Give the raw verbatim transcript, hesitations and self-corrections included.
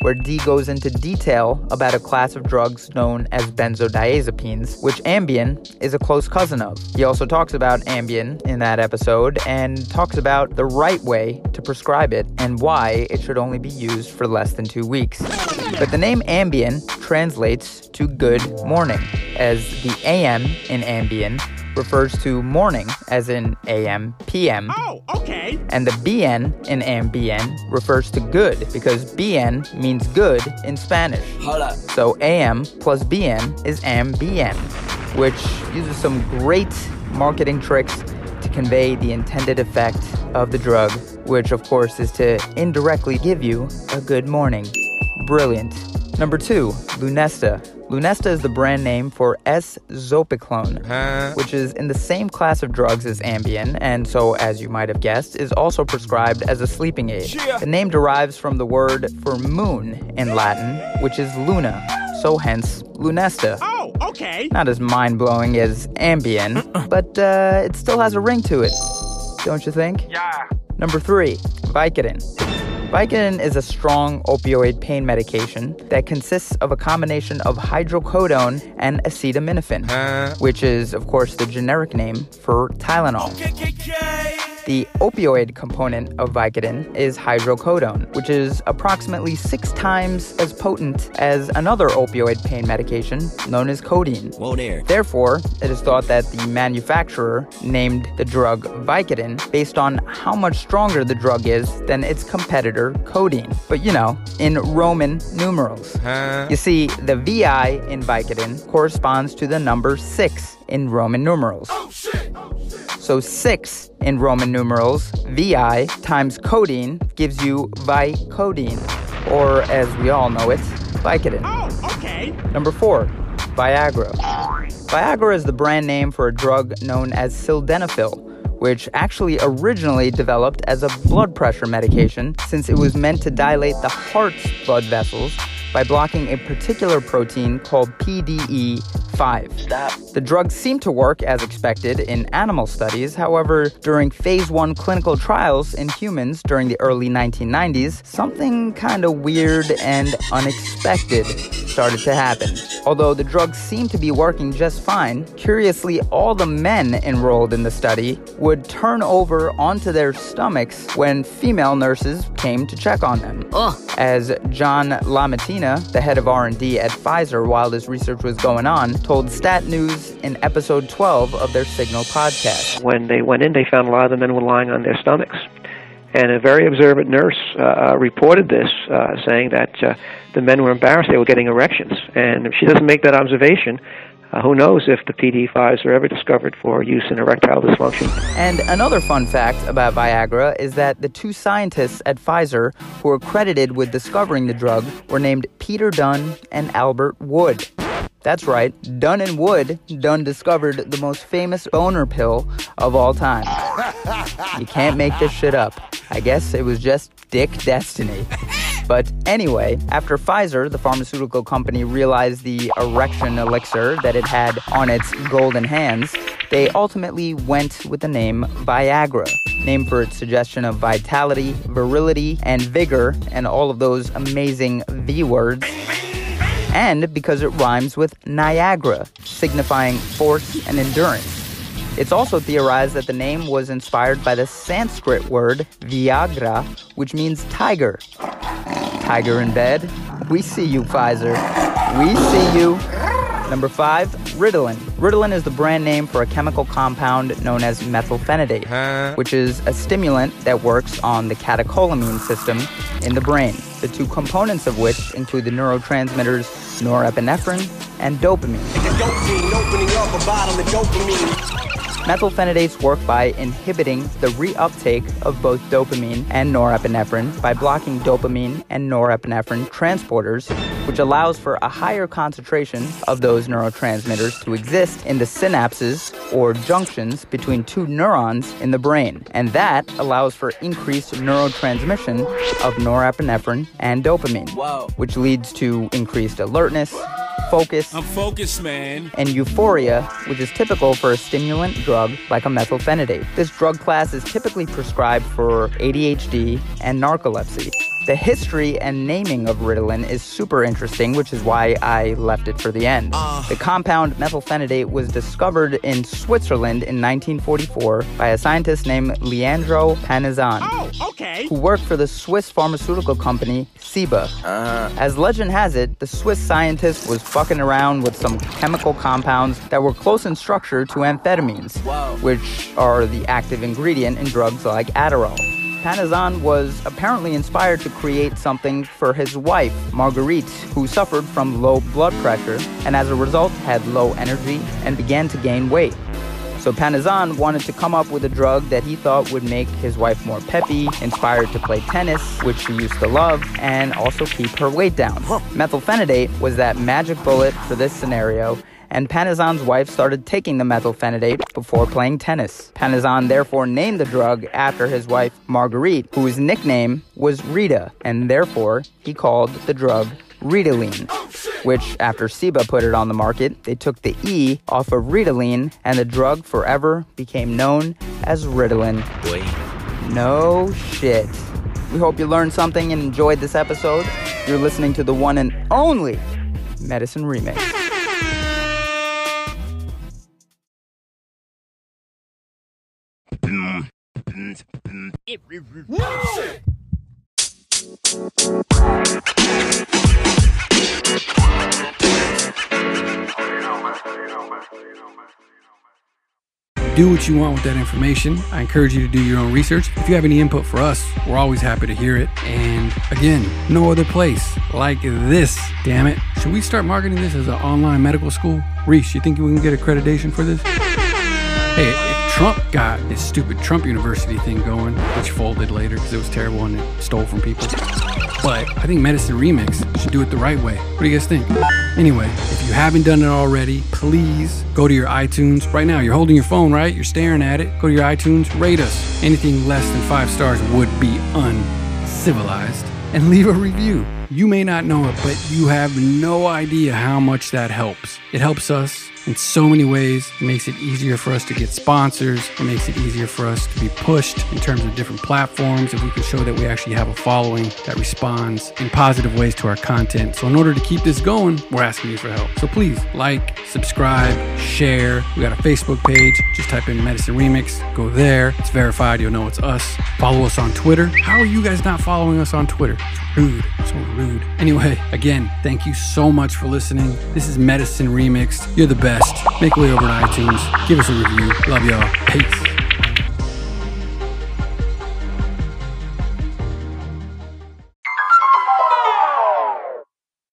where D goes into detail about a class of drugs known as benzodiazepines, which Ambien is a close cousin of. He also talks about Ambien in that episode and talks about the right way to prescribe it and why it should only be used for less than two weeks. But the name Ambien translates to good morning, as the A M in Ambien refers to morning, as in A M, P M. Oh, okay. And the B N in Ambien refers to good, because B N means good in Spanish. Hold up. So A M plus B N is Ambien, which uses some great marketing tricks to convey the intended effect of the drug, which of course is to indirectly give you a good morning. Brilliant. Number two, Lunesta. Lunesta is the brand name for S-Zopiclone, huh? which is in the same class of drugs as Ambien, and so, as you might have guessed, is also prescribed as a sleeping aid. Yeah. The name derives from the word for moon in Latin, which is luna, so hence Lunesta. Oh, okay. Not as mind-blowing as Ambien, but uh, it still has a ring to it, don't you think? Yeah. Number three, Vicodin. Vicodin is a strong opioid pain medication that consists of a combination of hydrocodone and acetaminophen, uh. which is, of course, the generic name for Tylenol. The opioid component of Vicodin is hydrocodone, which is approximately six times as potent as another opioid pain medication known as codeine. Whoa there. Therefore, it is thought that the manufacturer named the drug Vicodin based on how much stronger the drug is than its competitor codeine. But you know, in Roman numerals. Huh? You see, the V I in Vicodin corresponds to the number six in Roman numerals. Oh, shit. Oh, shit. So six in Roman numerals, V I times codeine gives you Vicodin, or as we all know it, Vicodin. Oh, okay. Number four, Viagra. Viagra is the brand name for a drug known as sildenafil, which actually originally developed as a blood pressure medication since it was meant to dilate the heart's blood vessels by blocking a particular protein called P D E five. Stop. The drug seemed to work as expected in animal studies. However, during phase one clinical trials in humans during the early nineteen nineties, something kind of weird and unexpected started to happen. Although the drug seemed to be working just fine, curiously, all the men enrolled in the study would turn over onto their stomachs when female nurses came to check on them. Ugh. As John LaMattina, the head of R and D at Pfizer while this research was going on, told Stat News in episode twelve of their Signal podcast. When they went in, they found a lot of the men were lying on their stomachs. And a very observant nurse uh, reported this, uh, saying that uh, the men were embarrassed they were getting erections. And if she doesn't make that observation, uh, who knows if the P D E fives are ever discovered for use in erectile dysfunction. And another fun fact about Viagra is that the two scientists at Pfizer who were credited with discovering the drug were named Peter Dunn and Albert Wood. That's right, Dunn and Wood done discovered the most famous boner pill of all time. You can't make this shit up. I guess it was just dick destiny. But anyway, after Pfizer, the pharmaceutical company, realized the erection elixir that it had on its golden hands, they ultimately went with the name Viagra, named for its suggestion of vitality, virility, and vigor, and all of those amazing V words. And because it rhymes with Niagara, signifying force and endurance. It's also theorized that the name was inspired by the Sanskrit word Viagra, which means tiger. Tiger in bed? We see you, Pfizer. We see you. Number five, Ritalin. Ritalin is the brand name for a chemical compound known as methylphenidate, huh? which is a stimulant that works on the catecholamine system in the brain, the two components of which include the neurotransmitters norepinephrine and dopamine. Methylphenidates work by inhibiting the reuptake of both dopamine and norepinephrine by blocking dopamine and norepinephrine transporters, which allows for a higher concentration of those neurotransmitters to exist in the synapses or junctions between two neurons in the brain. And that allows for increased neurotransmission of norepinephrine and dopamine, Whoa. which leads to increased alertness, focus, I'm focused, man. and euphoria, which is typical for a stimulant drug like a methylphenidate. This drug class is typically prescribed for A D H D and narcolepsy. The history and naming of Ritalin is super interesting, which is why I left it for the end. Uh. The compound methylphenidate was discovered in Switzerland in nineteen forty-four by a scientist named Leandro Panizan, Oh, okay. who worked for the Swiss pharmaceutical company Ciba. Uh. As legend has it, the Swiss scientist was fucking around with some chemical compounds that were close in structure to amphetamines, Whoa. which are the active ingredient in drugs like Adderall. Panizan was apparently inspired to create something for his wife, Marguerite, who suffered from low blood pressure and as a result had low energy and began to gain weight. So Panizan wanted to come up with a drug that he thought would make his wife more peppy, inspired to play tennis, which she used to love, and also keep her weight down. Methylphenidate was that magic bullet for this scenario, and Panizan's wife started taking the methylphenidate before playing tennis. Panizan therefore named the drug after his wife, Marguerite, whose nickname was Rita, and therefore he called the drug Ritalin, which after Ciba put it on the market, they took the E off of Ritalin, and the drug forever became known as Ritalin. Boy. No shit. We hope you learned something and enjoyed this episode. You're listening to the one and only Medicine Remix. Do what you want with that information. I encourage you to do your own research. If you have any input for us, we're always happy to hear it. And again, no other place like this, damn it. Should we start marketing this as an online medical school? Reese, you think we can get accreditation for this? Hey, if Trump got his stupid Trump University thing going, which folded later because it was terrible and it stole from people. But I think Medicine Remix should do it the right way. What do you guys think? Anyway, if you haven't done it already, please go to your iTunes. Right now, you're holding your phone, right? You're staring at it. Go to your iTunes, rate us. Anything less than five stars would be uncivilized. And leave a review. You may not know it, but you have no idea how much that helps. It helps us in so many ways. It makes it easier for us to get sponsors. It makes it easier for us to be pushed in terms of different platforms. If we can show that we actually have a following that responds in positive ways to our content. So in order to keep this going, we're asking you for help. So please like, subscribe, share. We got a Facebook page. Just type in Medicine Remix. Go there. It's verified. You'll know it's us. Follow us on Twitter. How are you guys not following us on Twitter? It's rude. So rude. Anyway, again, thank you so much for listening. This is Medicine Remixed. You're the best. Make way over to iTunes. Give us a review. Love y'all. Peace.